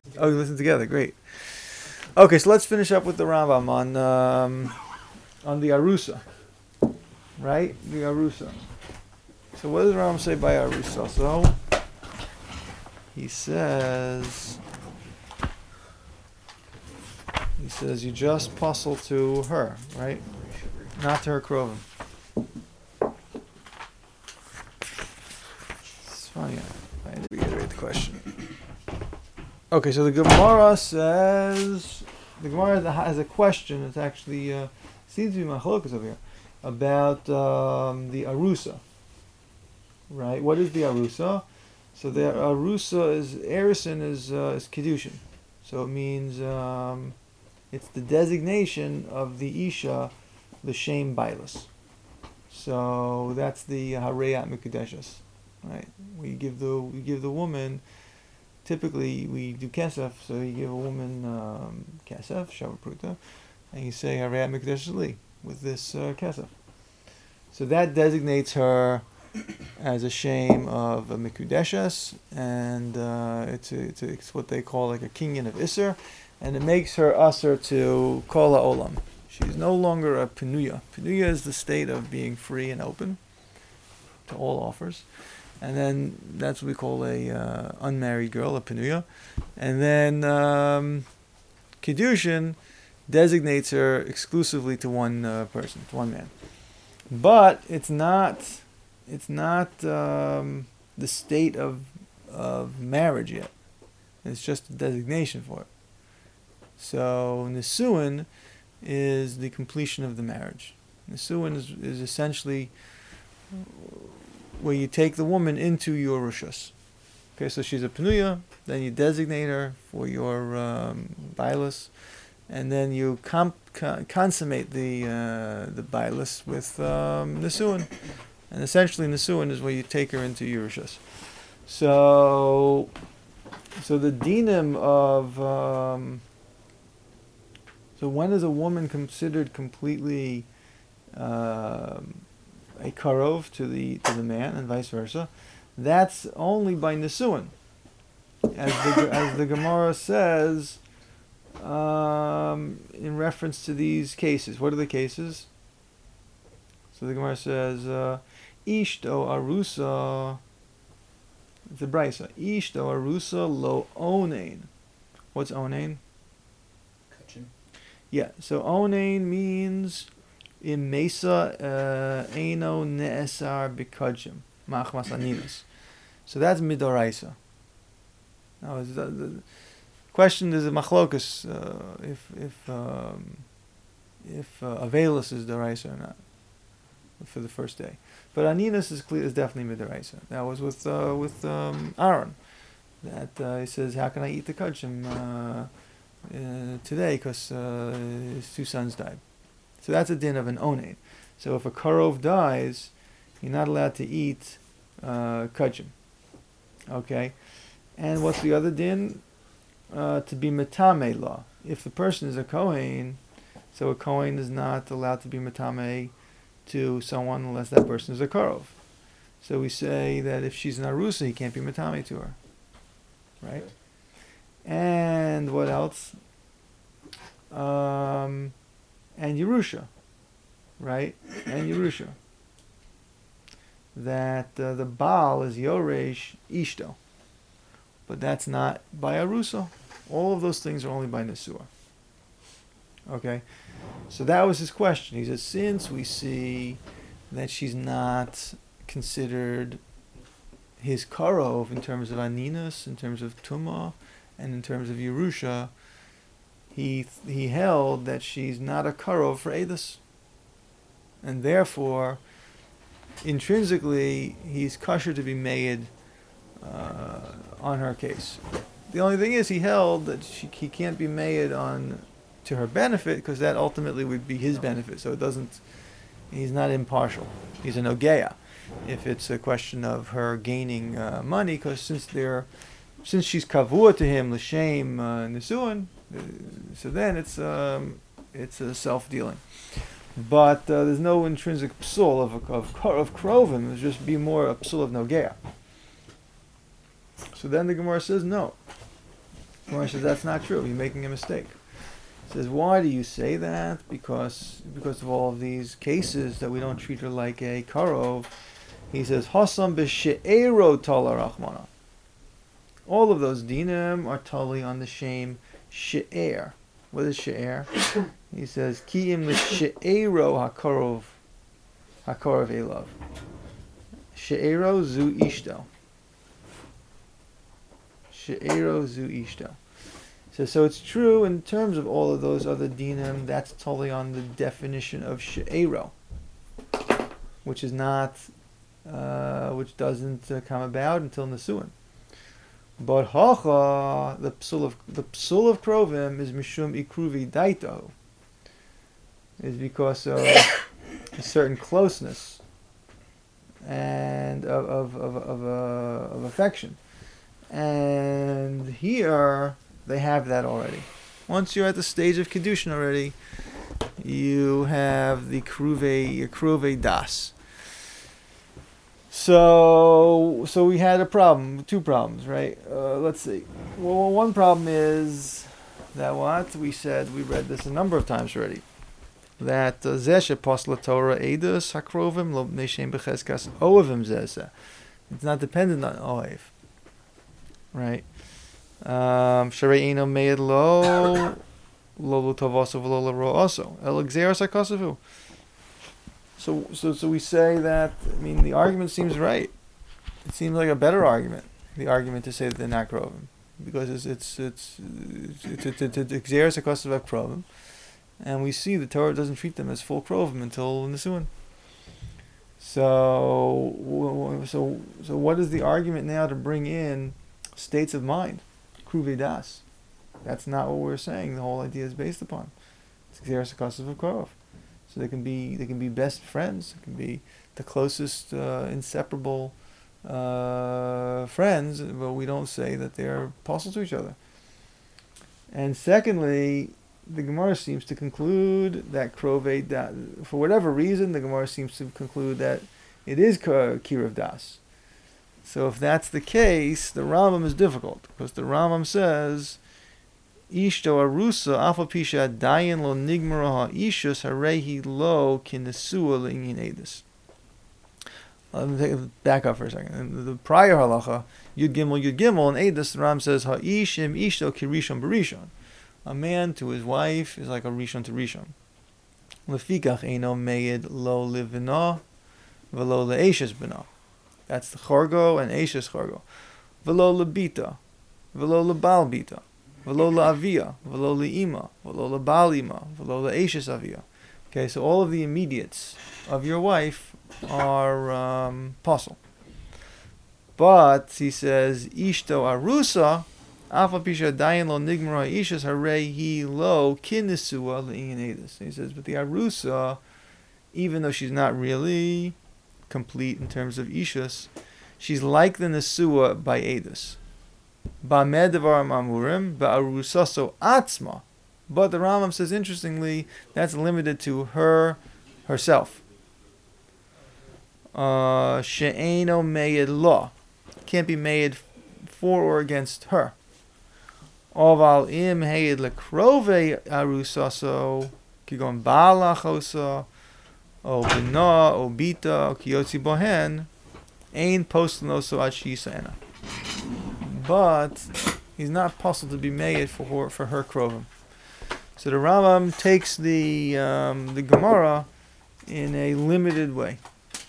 Oh, you listen together. Great. Okay, so let's finish up with the Rambam on the Arusa, right? The Arusa. So what does Rambam say by Arusa? So he says you just puzzle to her, right? Not to her krovim. It's funny. I had to reiterate the question. Okay, so the Gemara says the Gemara has a question. It's actually seems to be machlokas over here about the arusa, right? What is the arusa? So the arusa is erison is kedushin, so it means it's the designation of the isha, the shem bailas. So that's the hareyat mikudeshes, right? We give the woman. Typically, we do kesef, so you give a woman kesef, shavapruta, and you say hareyat mikdash li with this kesef. So that designates her as a shame of a mikudeshes, and it's what they call like a kinyan of isser, and it makes her usher to kol ha'olam. She's no longer a penuya. Penuya is the state of being free and open to all offers. And then that's what we call a unmarried girl, a penuya. And then Kedushin designates her exclusively to one person, to one man. But it's not the state of marriage yet. It's just a designation for it. So Nisuin is the completion of the marriage. Nisuin is essentially where you take the woman into your rishus. Okay, so she's a penuya, then you designate her for your bailas, and then you consummate the bailas with nisuin, and essentially nisuin is where you take her into your rishus. So the dinim of so when is a woman considered completely a karov to the man, and vice versa? That's only by nisuin, as the Gemara says in reference to these cases. What are the cases? So the Gemara says ishto arusa. It's a brisa. Ishto arusa lo onein. What's onein? Yeah. So onein means in Mesa Eino Ne'esar Bikajim Machmas Aninas. So that's Midoraisa. Now the question is a machlokus if Avelus is Doraisa or not for the first day. But Aninas is definitely Midoraisa. That was with Aaron. That he says, how can I eat the kajim today because his two sons died. So that's a din of an onein. So if a karov dies, you're not allowed to eat kachim. Okay? And what's the other din? To be metame law. If the person is a kohen, so a kohen is not allowed to be metame to someone unless that person is a karov. So we say that if she's an arusa, he can't be metame to her. Right? And what else? And Yerusha, right? And Yerusha. That the Baal is Yoresh Ishto. But that's not by Arusa. All of those things are only by Nesua. Okay? So that was his question. He says, since we see that she's not considered his Karov in terms of Aninas, in terms of Tumah, and in terms of Yerusha, he held that she's not a karov for Edus. And therefore, intrinsically, he's kosher to be made on her case. The only thing is, he held that he can't be made on to her benefit, because that ultimately would be his benefit. So he's not impartial. He's an ogeya. If it's a question of her gaining money, because since she's kavua to him, l'shem nisuin, so then it's a self-dealing. But there's no intrinsic psul of krovim. There's just be more a psul of nogea. So then the Gemara says no. Gemara says that's not true. You're making a mistake. Says, why do you say that? Because of all of these cases that we don't treat her like a karov. He says, Hasam b'she'ero tala rachmana. All of those dinim are totally on the shame she'er. What is she'er? He says, ki im l'she'ero hakarov elav. She'ero zu ishto. She'ero zu ishto. So it's true in terms of all of those other dinim, that's totally on the definition of she'ero, which is not, which doesn't come about until Nesuin. But hacha, the psul of krovim is mishum ikruvi daito, is because of a certain closeness and of affection, and here they have that already. Once you're at the stage of kedushin already, you have the kruve das. So we had a problem, two problems, right? Let's see. Well, one problem is that what we said, we read this a number of times already, that zeh sheposla Torah edus hakrovim lo bnei shem becheskas oavim zeh. It's not dependent on oav, right? Sharei eno meid lo tavosu v'lo ro'oso el gzeras hakosavu. So we say that, I mean, the argument seems right. It seems like a better argument, the argument to say that they're not krovim, because it's gzeras hakosav krovim, and we see the Torah doesn't treat them as full krovim until Nesuin. So what is the argument now to bring in states of mind? Kruve das. That's not what we're saying. The whole idea is based upon. It's gzeras hakosav krov. So they can be best friends. They can be the closest, inseparable friends. But we don't say that they're apostle to each other. And secondly, the Gemara seems to conclude that krove das. For whatever reason, the Gemara seems to conclude that it is kiruv das. So if that's the case, the Rambam is difficult, because the Rambam says, Ishto arusa afa pisha dayan lo nigmara ha ishus harehi lo kinesua le'inyin edus. Let me take it back up for a second. In the prior halacha, Yud Gimel, and Edus, the Ram says, Ha'ishim ishto kirishon barishon. A man to his wife is like a rishon to rishon. Lefikach eino meid lo livina velo le'eshes bina. That's the chorgo and eshes chorgo. Velo lebita, velo lebal bita, velo le'avia, velo le'ima, velo lebal ima, velo le'eshes avia. Okay, so all of the immediates of your wife are possible. But he says, Ishto arusa, afa pisha dayan lo nigmara ishas harei hi lo kinisua le'inyan edus. He says, but the arusa, even though she's not really complete in terms of ishus, she's like the nesua by edus. Ba'med devarim amurim, ba'arusaso atzma. But the Rambam says, interestingly, that's limited to herself. She'eno meyed lo. Can't be made for or against her. Oval im heyed lekrove arusaso, kigon ba'alachosa, o bina, o bita, o kiyotzi bohen, ein postanoso ad shisena. But he's not possible to be made for her krovim. So the Rambam takes the Gemara in a limited way.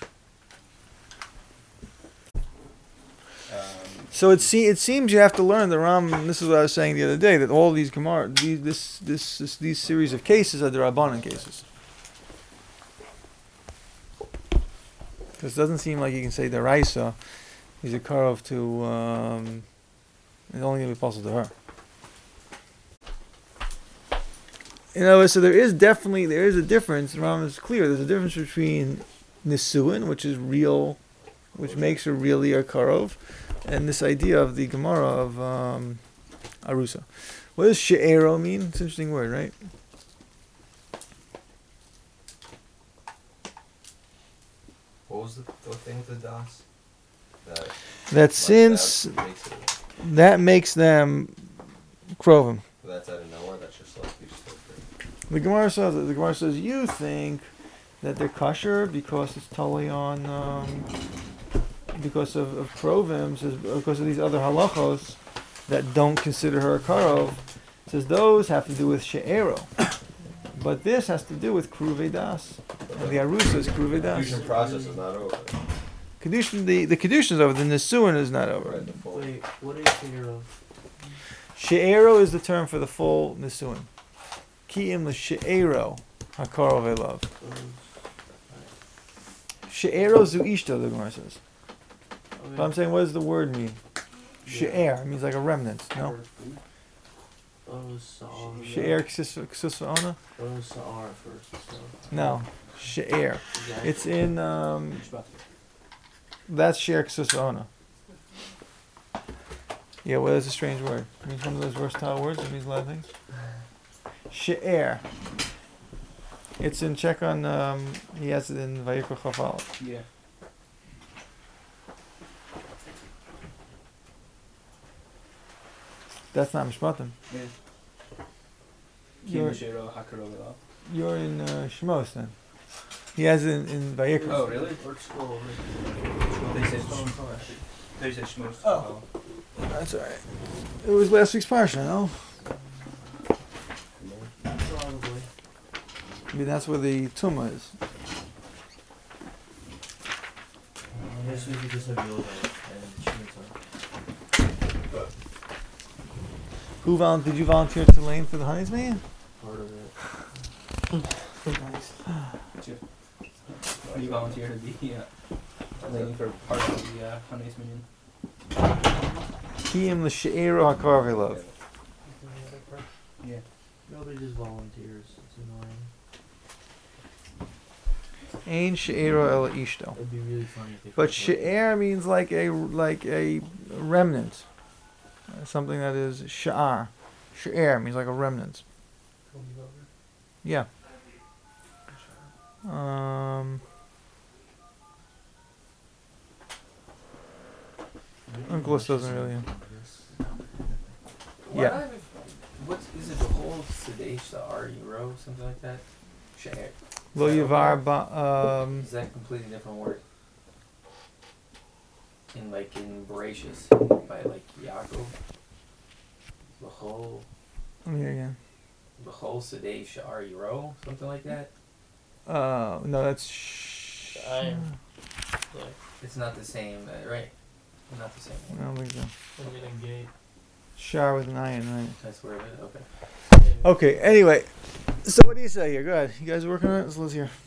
So it seems you have to learn the Rambam. This is what I was saying the other day, that all these Gemara, these series of cases are the Rabbanan cases. Because it doesn't seem like you can say the Raisa is a karov to. It's only going to be possible to her. So there is a difference. The Rambam is clear. There's a difference between Nisuin, which is real, which makes her really a karov, and this idea of the Gemara of Arusa. What does she'ero mean? It's an interesting word, right? What was the thing with the das? That since that makes them Krovim. But that's out of nowhere. That's just like these filters. The Gemara says you think that they're kosher because it's totally on because of Krovim, says because of these other halachos that don't consider her a karov. Says those have to do with she'ero, but this has to do with kruvei das, and the arusa is kruvei The das. fusion process is not over. Kedushin, the kedushin is over. The nisuin is not over. Right, the full. Wait, what is She'ero? She'ero is the term for the full nisuin. Ki'im l'she'ero hakarov elav. She'ero zu ishto, the Gemara says. But I'm saying, what does the word mean? She'er means like a remnant. No. She'er k'susva'ona? Sa'ar first. So. No. She'er. Exactly. It's in that's she'er k'susva'ona. Yeah, well, that's a strange word. It means one of those versatile words. It means a lot of things. She'er. It's in check on. He has it in Vayikra Chafal. Yeah. That's not Mishpatim. You're in Shemos then. He has it in Vayikra. Oh, really? They said Shmos. Oh. That's alright. It was last week's parsha, no? Probably. I mean, that's where the Tumah is. I guess we could just have Yoda and Shmita. Did you volunteer to Lane for the Honeys Man? Part of it. Nice. You volunteer to be lady for part of the Honey's Minion. Kiyim l'she'ero hakarve love. Yeah. Nobody just volunteers. It's annoying. Ain she'ero el ishto. It'd be really funny if they. But she'er means like a remnant. Something that is sha'ar. She'er means like a remnant. Yeah. Uncle doesn't really. Yeah. What is it? The whole Sadesh, the R-Euro, something like that? She'er. Lo yavar Is that a completely different word? In Bereshis, by Yaakov. The whole Let me hear again. Sadesh R-Euro, something like that? No, that's It's not the same, right? Not the same I one. don't think so. Gate. Shar with an iron, right? That's where it is. Okay. Okay, anyway. So what do you say here? Go ahead. You guys are working on it? So let's hear.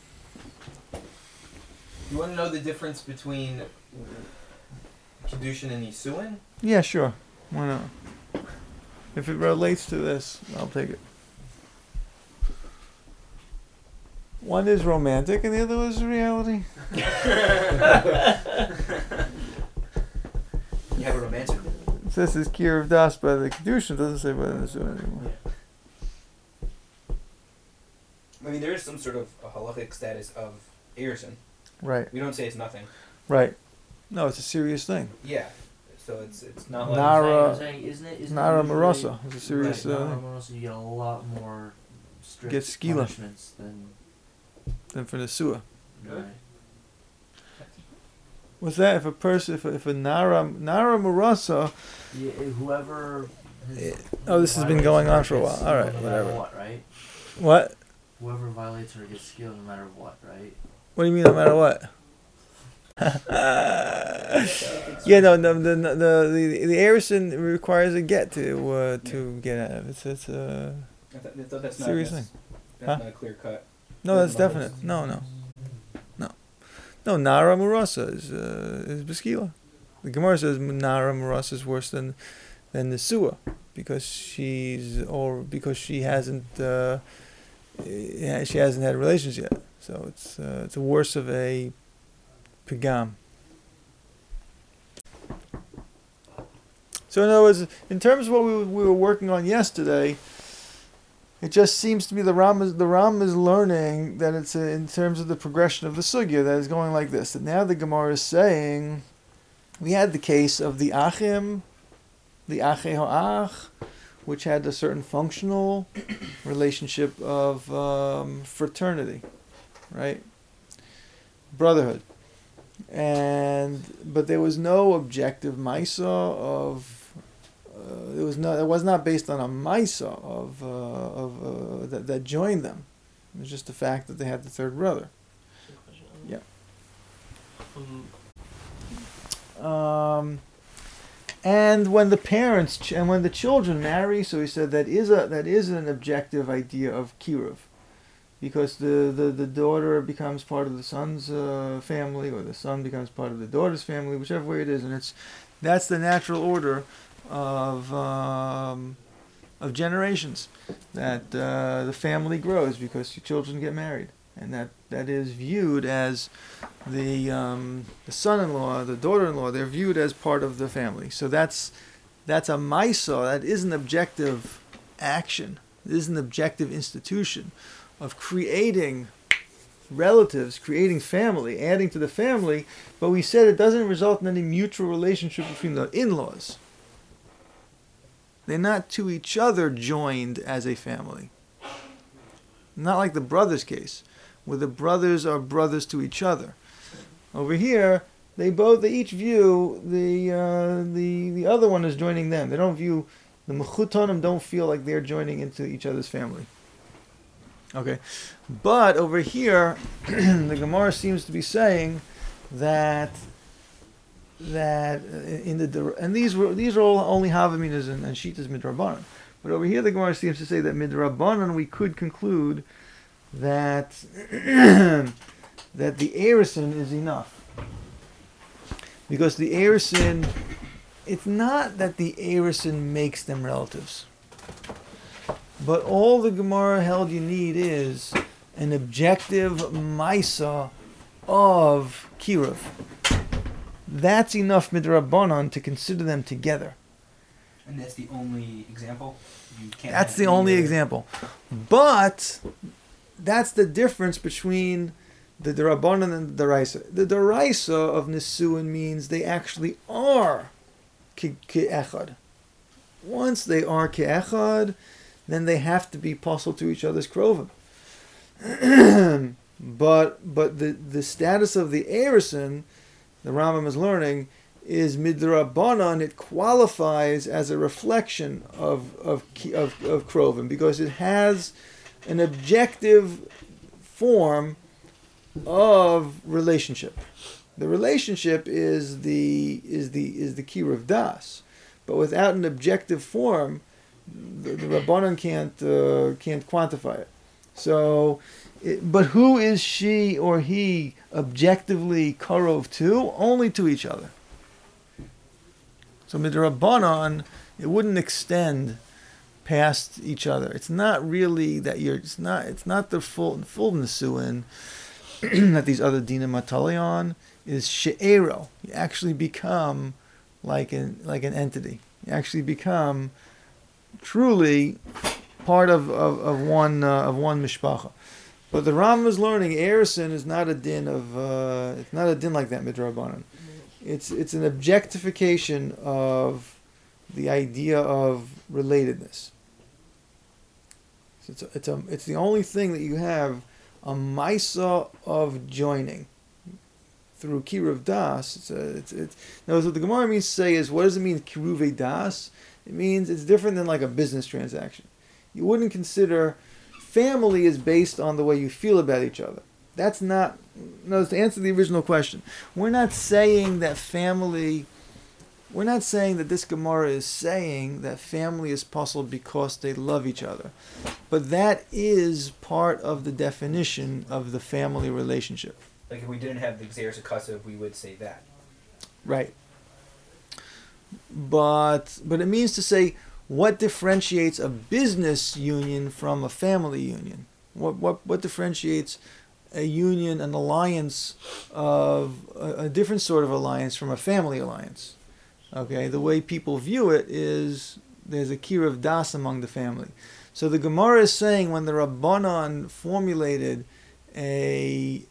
You want to know the difference between Kedushin and Yisuin? Yeah, sure. Why not? If it relates to this, I'll take it. One is romantic and the other is reality. You have a romantic. It says it's Kier of Das by the Kedushin, doesn't say by the Nisuin anymore. I mean, there is some sort of a halachic status of Erison. Right, We don't say it's nothing. right. No, it's a serious thing. Yeah. So it's not like Nara- I'm saying, isn't it Nara usually- Marasa is a serious Right, Nara thing. Marasa, you get a lot more strict Get skila. punishments than. Than for Nisua. Right. What's that? If a person, if a Nara Marasa, Yeah, whoever. oh, this has been going on for a while. All right, no matter whatever. what, right? What? Whoever violates her gets skilled no matter what, right? What do you mean, no matter what? Yeah, no, the Arison requires a get to get out of it. It's a that's serious thing. That's Huh? not a clear cut. No, that's definite. No. Nara Murasa is Beskila. The Gemara says Nara Murasa is worse than the Sua because she hasn't she hasn't had relations yet. So it's a worse of a pigam. So in other words, in terms of what we were working on yesterday, it just seems to me the Ram is learning that it's in terms of the progression of the sugya that is going like this. That now the Gemara is saying, we had the case of the achim, the ache ha'ach, which had a certain functional relationship of fraternity, right? Brotherhood. But there was no objective Maisa of. It was not based on a Maisa that joined them. It was just the fact that they had the third brother. Yeah. And when the parents and when the children marry, so he said that is an objective idea of kiruv, because the daughter becomes part of the son's family, or the son becomes part of the daughter's family, whichever way it is, and that's the natural order of generations, that the family grows because your children get married, and that is viewed as the son-in-law, the daughter-in-law. They're viewed as part of the family. So that's a maisa. That is an objective action. It is an objective institution of creating relatives, creating family, adding to the family. But we said it doesn't result in any mutual relationship between the in-laws. They're not to each other joined as a family. Not like the brothers' case, where the brothers are brothers to each other. Over here, they each view the other one as joining them. They don't view the mechutanim, don't feel like they're joining into each other's family. Okay, but over here, the Gemara seems to be saying that and these are all only Havaminas and Shitas Midrabanan. But over here, the Gemara seems to say that Midrabanan we could conclude that that the Erusin is enough. Because the Erusin, it's not that the Erusin makes them relatives. But all the Gemara held you need is an objective Maisa of Kiruv. That's enough Midrabanan to consider them together. And that's the only example? That's the only example. But that's the difference between the Darabanan and the Daraisa. The Daraisa of Nisuin means they actually are Ke'echad. Once they are Ke'echad, then they have to be possible to each other's Krovim. but the status of the Erusin, the Rambam is learning, is Midrabanan. It qualifies as a reflection of Krovim, because it has an objective form of relationship. The relationship is the Kiruv Das, but without an objective form, the Rabbanan can't quantify it. So, but who is she or he objectively karov to? Only to each other. So midrabanan, it wouldn't extend past each other. It's not really that it's not the full nesuin that these other dinim matalion is she'ero. You actually become like an entity. You actually become truly part of one mishpacha. But the Rambam is learning Erusin is not a din it's not a din like that midrabanan. It's an objectification of the idea of relatedness. So it's the only thing that you have a maisa of joining through kiruv das. Now what the Gemara means to say is, what does it mean kiruv das? It means it's different than like a business transaction. You wouldn't consider family is based on the way you feel about each other. That's not. No, to answer the original question, we're not saying that family. We're not saying that this Gemara is saying that family is possible because they love each other, but that is part of the definition of the family relationship. Like if we didn't have the Xeris Akassav, we would say that. Right. But it means to say, what differentiates a business union from a family union? What differentiates a union, an alliance of a different sort of alliance from a family alliance? Okay, the way people view it is there's a kiruv das among the family. So the Gemara is saying when the Rabbanan formulated an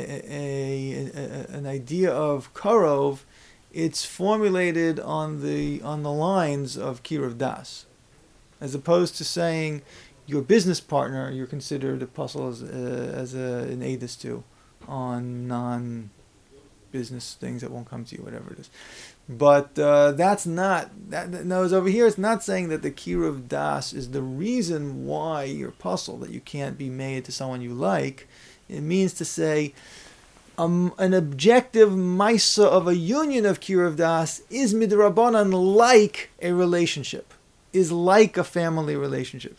idea of karov, it's formulated on the lines of kiruv das. as opposed to saying your business partner you're considered a puzzle as an aidus to on non-business things that won't come to you, whatever it is. But that's not that. No, over here it's not saying that the kiruv das is the reason why you're puzzled, that you can't be made to someone you like. It means to say an objective maisa of a union of kiruv das is midrabanan, like a relationship, is like a family relationship.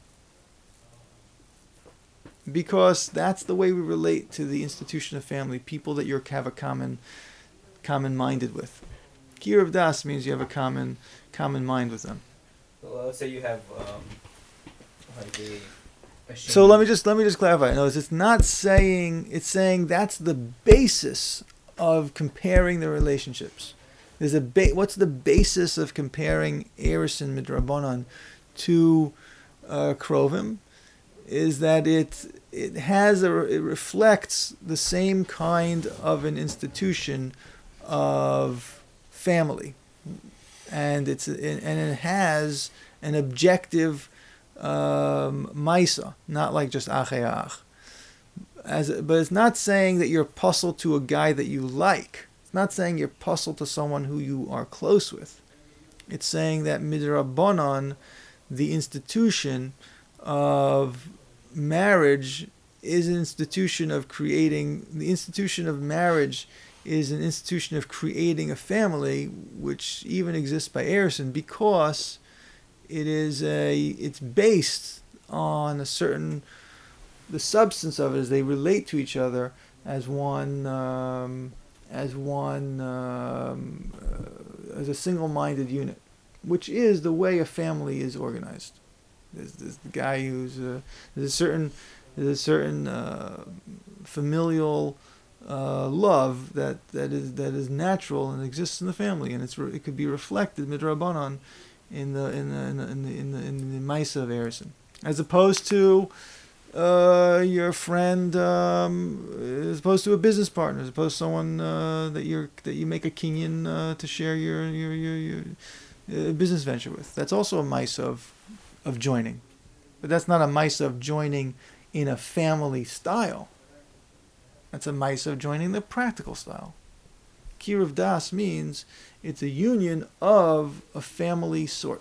Because that's the way we relate to the institution of family, people that you have a common-minded with. Kiruv das means you have a common mind with them. Well, let's say you have like a So let me just clarify. No, it's not saying, it's saying that's the basis of comparing the relationships. There's what's the basis of comparing Eris and Midrabanan to Krovim? Is that it reflects the same kind of an institution of family, and it has an objective maisa, not like just ach. But it's not saying that you're puzzled to a guy that you like. It's not saying you're puzzled to someone who you are close with. It's saying that midrabanan, the institution of marriage, is an institution of creating. The institution of marriage is an institution of creating a family, which even exists by Erison, because it's based on the substance of it is they relate to each other as as a single-minded unit, which is the way a family is organized. There's the guy who's there's a certain familial love that is natural and exists in the family, and it could be reflected midrabanan in the Maisa of Erison, as opposed to your friend, as opposed to a business partner, as opposed to someone that you make a kinyan to share your business venture with. That's also a Maisa of joining, but that's not a Maisa of joining in a family style. That's a Maisa of joining the practical style. Kiruv das means it's a union of a family sort.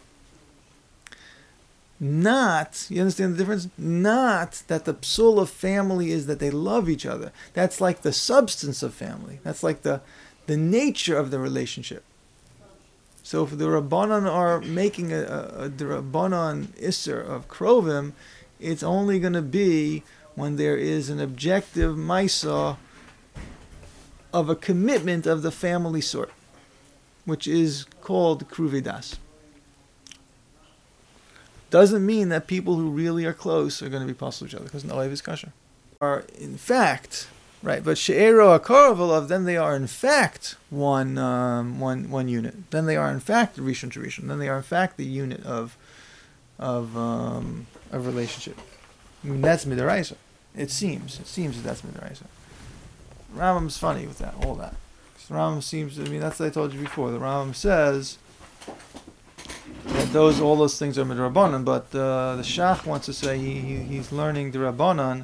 Not, you understand the difference? Not that the psul of family is that they love each other. That's like the substance of family. That's like the nature of the relationship. So if the Rabbanan are making a Rabbanan Isser of Krovim, it's only going to be when there is an objective Maisa of a commitment of the family sort, which is called Kruvidas. Doesn't mean that people who really are close are going to be possible each other, because no is kasher. Are in fact, right, but She'ero HaKarav, then they are in fact one unit. Then they are in fact Rishon to Rishon. Then they are in fact the unit of relationship. I mean, that's Midaraisa. It seems that that's Midaraisa. Rambam's funny with that, all that. The Rambam seems, that's what I told you before. The Rambam says that all those things are midrabanan, but the Shach wants to say he's learning the Rabbanan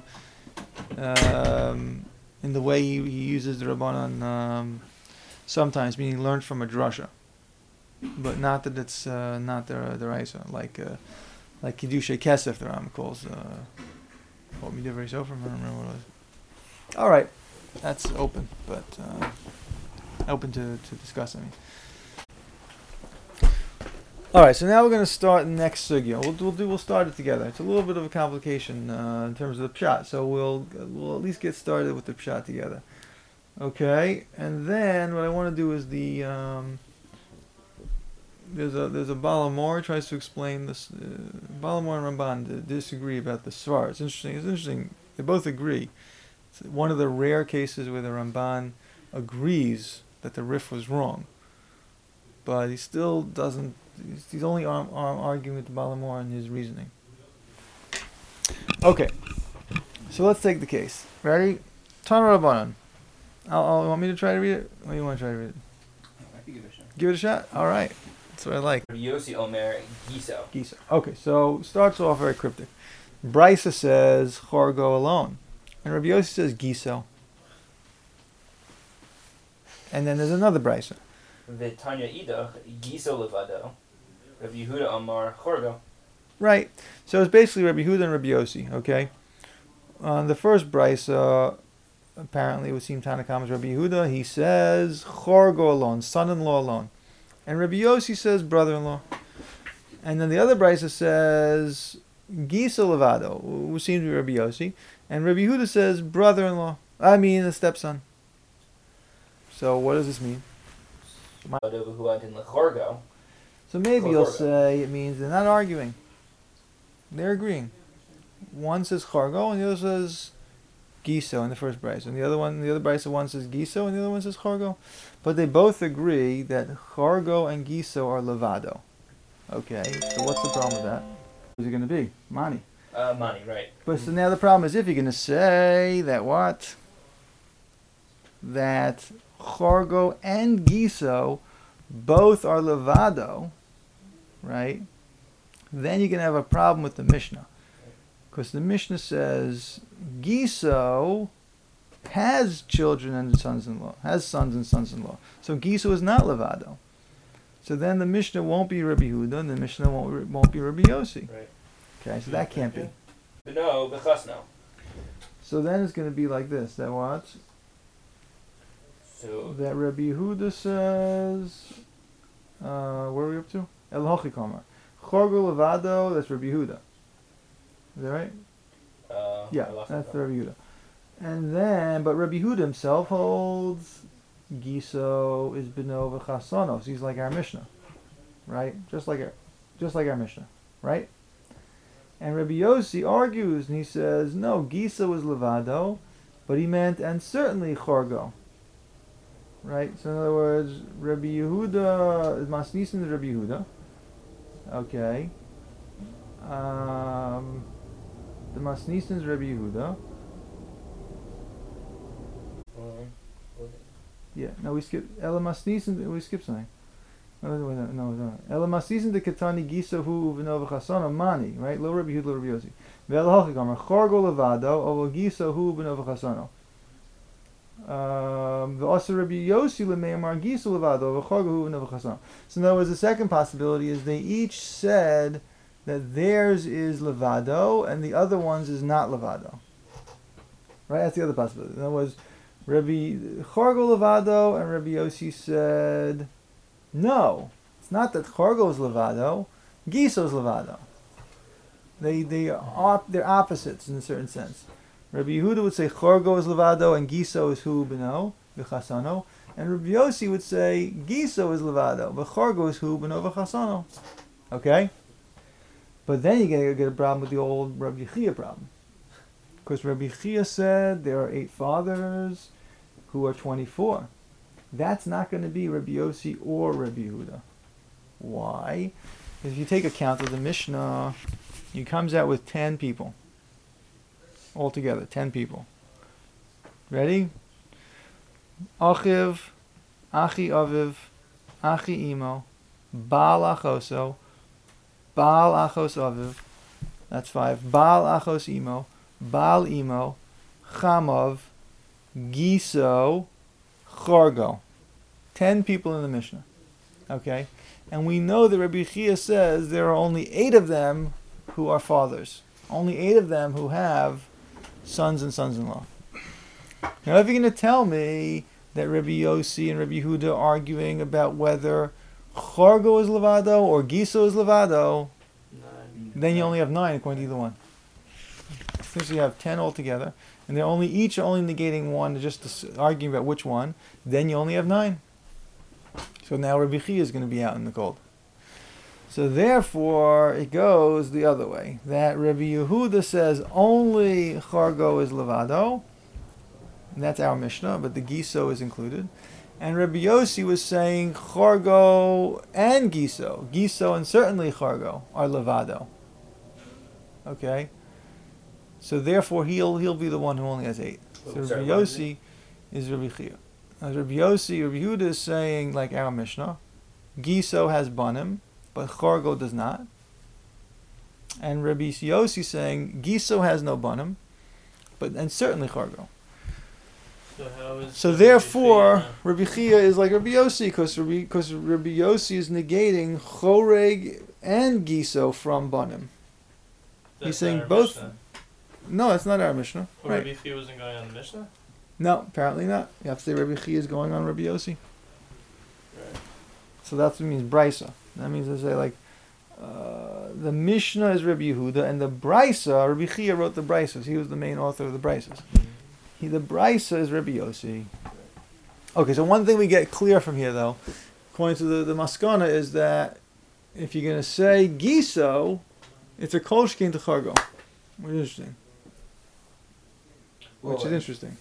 in the way he uses the Rabbanan sometimes, meaning learned from a drasha, but not that it's not the Raisa, like Kiddushay Kesef, the Rambam calls what we did very so from. I don't remember what it was. All right. That's open, but open to discuss. All right, so now we're going to start the next sugya. We'll start it together. It's a little bit of a complication in terms of the pshat, so we'll at least get started with the pshat together. Okay, and then what I want to do is there's a Balamor tries to explain this. Balamor and Ramban disagree about the svar. It's interesting. They both agree. It's one of the rare cases where the Ramban agrees that the Rif was wrong, but he still doesn't. He's only arguing with the Balamor and his reasoning. Okay, so let's take the case. Ready? Tana Rabbanan. You want me to try to read it? Or you want to try to read it? I can give it a shot. Give it a shot? All right. That's what I like. Rabbi Yossi Omer Giso. Gisa. Okay, so starts off very cryptic. Brisa says Chorgo alone, and Rabbi Yossi says Giso. And then there's another Brisa. V'Tanya Idach Giso Levado. Rabbi Yehuda Amar Chorgo. Right. So it's basically Rabbi Yehuda and Rabbi Yossi. Okay. On the first Brisa, apparently it would seem Tanakama's Rabbi Yehuda. He says Chorgo alone, son-in-law alone, and Rabbi Yossi says brother-in-law. And then the other Brisa says Gisa Levado, which seems to be Rabbi Yossi, and Rabbi Yehuda says brother-in-law. I mean the stepson. So what does this mean? Lechorgo. So maybe you'll Chorgo. say it means they're not arguing. They're agreeing. One says Chorgo and the other says Giso in the first Brisa. And the other Brisa, one says Giso and the other one says Chorgo. But they both agree that Chorgo and Giso are Levado. Okay, so what's the problem with that? Who's it going to be? Mani. Mani, right. But so now the problem is if you're going to say that what? That Chorgo and Giso both are Levado, right? Then you're going to have a problem with the Mishnah. Because the Mishnah says Giso has children and sons-in-law, has sons and sons-in-law. So Giso is not Levado. So then the Mishnah won't be Rabbi Yehuda and the Mishnah won't be Rabbi Yossi. Right. Okay, so that can't be. B'no b'chasno. So then it's going to be like this. That what? So That Rabbi Yehuda says, where are we up to? El Hochikamar. Chorgo Levado, that's Rabbi Yehuda. Is that right? Yeah, I lost that's my Rabbi Yehuda. And then, but Rabbi Yehuda himself holds Giso is Beno v'chasono. So he's like our Mishnah, right? Just like our Mishnah, right? And Rabbi Yossi argues and he says, no, Giso is Levado, but he meant, and certainly Chorgo. Right? So in other words, Rabbi Yehuda is Masnisin is Rabbi Yehuda. Okay. The Masnisin is Rabbi Yehuda. Yeah. No, we skipped Ela Masnisin. We skipped something. No. Ela Masnisin de Katani Giso Hu Uvenova Chasana Mani. Right? Lo Rabbi Yehuda, lo Rabbi Yossi. Ve'el Hochikamar Chorgo Levado Ovo Giso Hu Uvenova Chasana. So in other words, the second possibility is they each said that theirs is Levado and the other one's is not Levado. Right? That's the other possibility. In other words, Rabbi Chorgo Levado and Rabbi Yossi said, no, it's not that Chorgo is Levado, Giso is Levado. They're opposites in a certain sense. Rabbi Yehuda would say Chorgo is Levado and Giso is Hu Beno v'chasano, and Rabbi Yossi would say Giso is Levado but Chorgo is Hu Beno v'chasano. Okay, but then you get a problem with the old Rabbi Chia problem, because Rabbi Chia said there are 8 fathers who are 24. That's not going to be Rabbi Yossi or Rabbi Yehuda. Why? Because if you take account of the Mishnah, it comes out with 10 people. Altogether, 10 people. Ready? Achiv, Achi Aviv, Achi Imo, Baal Achoso, Baal Achos Aviv, that's 5, Baal Achos Imo, Baal Imo, Chamav, Giso, Chorgo. 10 people in the Mishnah. Okay? And we know that Rabbi Chia says there are only 8 of them who are fathers. Only 8 of them who have sons and sons-in-law. Now, if you're going to tell me that Rabbi Yossi and Rabbi Yehuda are arguing about whether Chorgo is Levado or Giso is Levado, then you only have 9 according to either one. Since you have 10 altogether, and they're each only negating one, just arguing about which one, then you only have 9. So now Rabbi Chia is going to be out in the cold. So therefore, it goes the other way. That Rabbi Yehuda says only Chorgo is Levado. And that's our Mishnah, but the Giso is included. And Rabbi Yossi was saying Chorgo and Giso. Giso and certainly Chorgo are Levado. Okay? So therefore, he'll be the one who only has 8. So Rabbi Yossi is Rabbi Chia. As Rabbi Yossi, Rabbi Yehuda is saying like our Mishnah. Giso has banim, but Chorgo does not. And Rabbi Yossi saying Giso has no banim, and certainly Chorgo. So how is So the therefore, Rabbi Rabbi Chia is like Rabbi Yossi, because Rabbi Yossi is negating Choreg and Giso from banim. Chia? he's That's saying our both- Mishnah. No, it's not our Mishnah. But Right. Rabbi Chia wasn't going on the Mishnah? No, apparently not. You have to say Rabbi Chia is going on Rabbi Yossi. Right. So that's what it means Brisa. That means to say like the Mishnah is Rabbi Yehuda, and the Brisa, Rabbi Chia wrote the Brisas. He was the main author of the Brisas. The Brisa is Rabbi Yossi. Okay, so one thing we get clear from here, though, according to the Maskana, is that if you're going to say Giso, it's a Kol Shkin to Chargo. Which is interesting. Well, Interesting.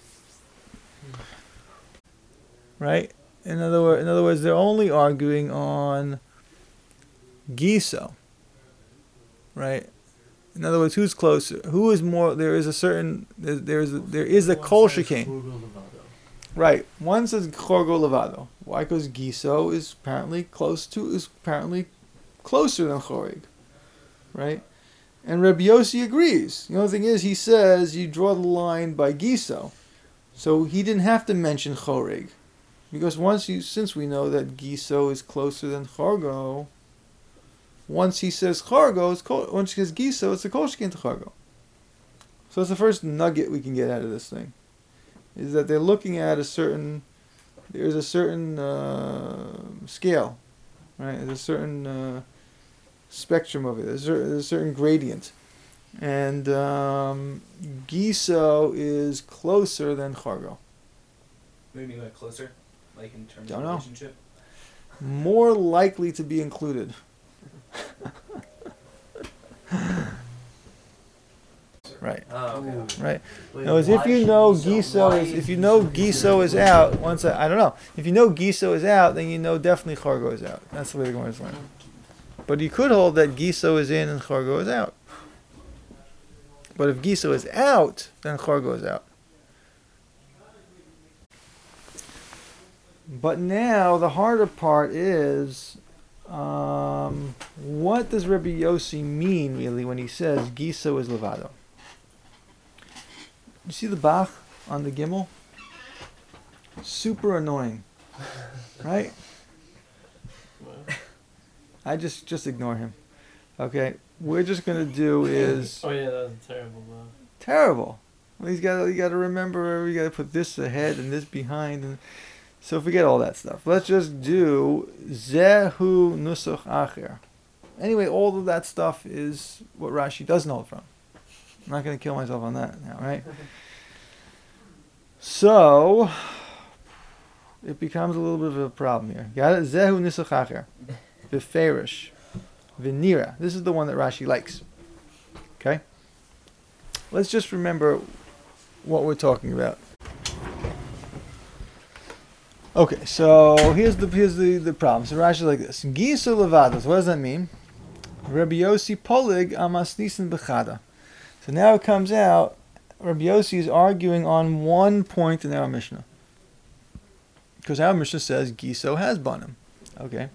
Right? In other words, they're only arguing on Giso. Right? In other words, who's closer? Who is more? There is a Kol Shkin. Right. One says Chorgo Levado. Why? Because Giso is apparently closer than Choreg. Right? And Rabbi Yossi agrees. The only thing is, he says you draw the line by Giso. So he didn't have to mention Choreg. Because since we know that Giso is closer than Chorgo, once he says Chorgo, once he says Giso, it's a Kol Shkin to Chorgo. So that's the first nugget we can get out of this thing. Is that they're looking at there's a certain scale, right? There's a certain spectrum of it. There's a certain gradient. And Giso is closer than Chorgo. What do you mean by closer? Like in terms Don't of know. relationship? More likely to be included. Right. Oh, okay. Right. No, as if you know Giso is out. I don't know. If you know Giso is out, then you know definitely Chorgo is out. That's the way the Gemara is learning. But you could hold that Giso is in and Chorgo is out. But if Giso is out, then Chorgo is out. But now the harder part is, what does Rabbi Yossi mean really when he says Giso is Levado? You see the Bach on the Gimel? Super annoying, right? I just ignore him. Okay, we're just gonna do is Oh yeah, that was terrible. terrible. Well, you got to remember, you got to put this ahead and this behind, and so forget all that stuff. Let's just do Zehu Nusach Acher. Anyway, all of that stuff is what Rashi doesn't hold from. I'm not going to kill myself on that now, right? So it becomes a little bit of a problem here. Got it? Zehu Nusach Acher. Beferish. Venira. This is the one that Rashi likes. Okay? Let's just remember what we're talking about. Okay, so here's the problem. So Rashi is like this. Giso levados. What does that mean? Rabbi Yossi polig amas nisan bechada. So now it comes out, Rabbi Yossi is arguing on one point in our Mishnah. Because our Mishnah says Giso has banim. Okay.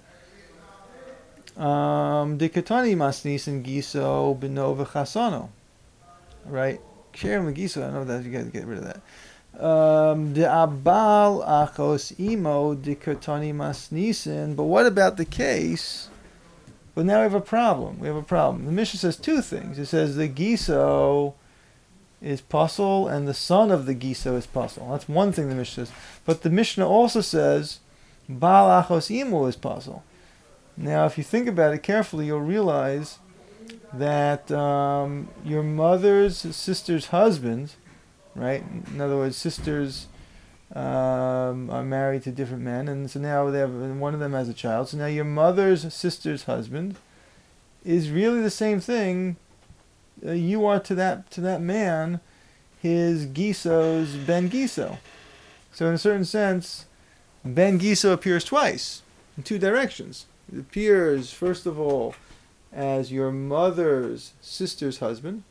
Dikatani mas nisan Giso beno v'chasano. Right? Ksherim Giso, I know that, you got to get rid of that. The abal achos imo dikatani mas nisan. But what about the case? But now we have a problem. The Mishnah says two things. It says the Giso is puzzle and the son of the Giso is puzzle. That's one thing the Mishnah says. But the Mishnah also says Baal Achos Imo is puzzle. Now, if you think about it carefully, you'll realize that your mother's sister's husband, right? In other words, sisters are married to different men, and so now one of them has a child. So now your mother's sister's husband is really the same thing. You are to that man, his Giso's Ben Giso. So in a certain sense, Ben Giso appears twice in two directions. It appears first of all as your mother's sister's husband,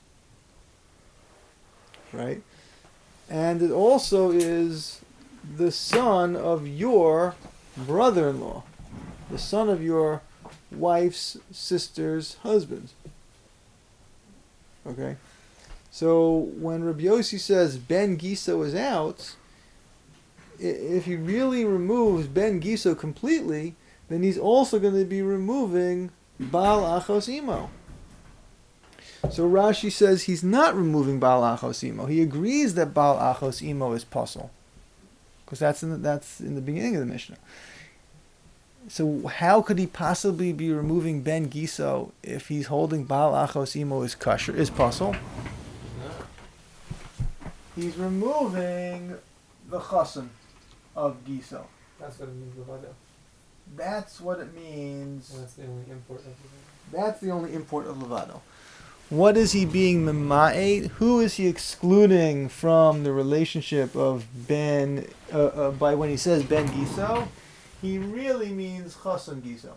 right? And it also is the son of your brother-in-law. the son of your wife's sister's husband. Okay? So when Rabbi Yossi says Ben Giso is out, if he really removes Ben Giso completely, then he's also going to be removing Baal Achos Imo. So Rashi says he's not removing Baal Achos Imo. He agrees that Baal Achos Imo is puzzle, because that's in the beginning of the Mishnah. So how could he possibly be removing Ben Giso if he's holding Baal Achos Imo is kosher, is puzzle? He's removing the chassan of Giso. That's what it means, Levado. That's what it means. That's the only import of Levado. That's the only import of Levado. What is he being mema'ed? Who is he excluding from the relationship of Ben, by when he says Ben Giso? He really means chassan Giso.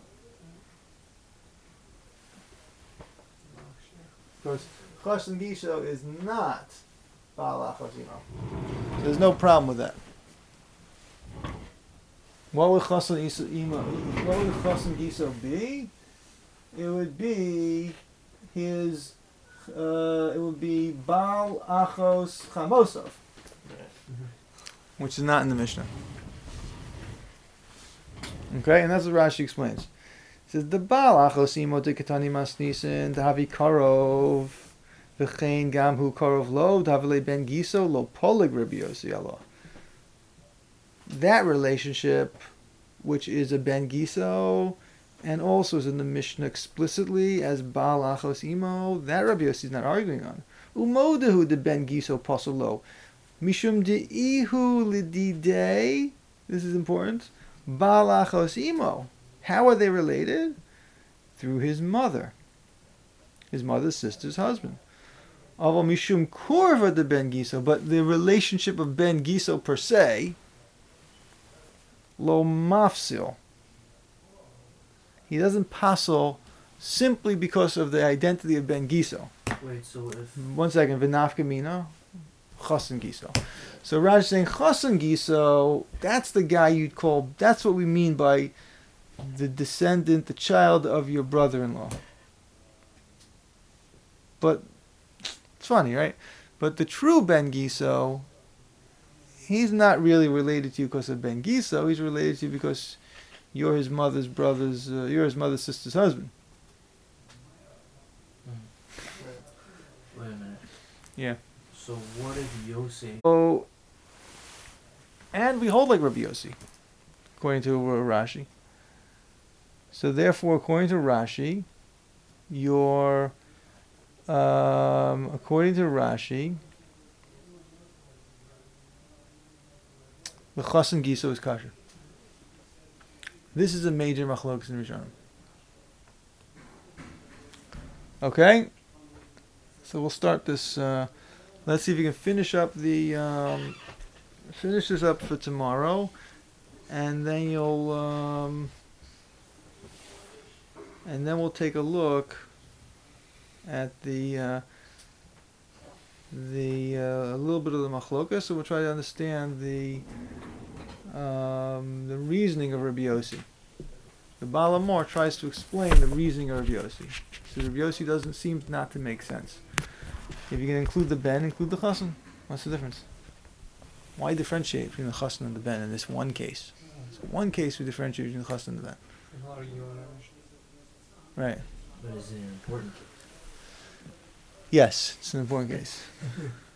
Because chassan Giso is not Baal Achos Imo. There's no problem with that. What would chassan Giso be? It would be his. It would be Baal Achos Chamosov, which is not in the Mishnah. Okay, and that's what Rashi explains. He says the Baal Achos Imo de Ketani Masnisin Dahavi Karov V'chein Gam Hu Karov Lo Davile Ben Giso Lo Polig Rabbi Yossi Allah. That relationship, which is a Ben Giso, and also is in the Mishnah explicitly as Baal Achos Imo, that Rabbi Yossi is not arguing on. Umodehu de Ben Giso Posolo. Mishum de Ihu Lididei. This is important. Baal Achos Imo. How are they related? Through his mother. His mother's sister's husband. Aval Mishum Kurva de Ben Giso. But the relationship of Ben Giso per se, Lo Mafsil. He doesn't passel simply because of the identity of Ben Giso. Wait, so if... 1 second. V'nafka mina, chassan Giso. So Raj is saying chassan Giso, that's the guy you'd call, that's what we mean by the descendant, the child of your brother-in-law. But, it's funny, right? But the true Ben Giso, he's not really related to you because of Ben Giso, he's related to you because you're his mother's brother's, you're his mother's sister's husband. Wait a minute. Yeah. So what if Yosef... So, and we hold like Rabbi Yossi, according to Rashi. So therefore, according to Rashi, according to Rashi, the chassan Giso is kosher. This is a major machlokas in Rishonim. Okay, so we'll start this. Let's see if we can finish up the finish this up for tomorrow, and then and then we'll take a look at a little bit of the machlokas. So we'll try to understand the reasoning of Rabbi Yossi. The Baal Amor tries to explain the reasoning of Rabbi Yossi. So Rabbi Yossi doesn't seem not to make sense. If you can include the ben, include the chassan. What's the difference? Why differentiate between the chassan and the ben in this one case? So one case we differentiate between the chassan and the ben. Right. But is it an important case? Yes, it's an important case.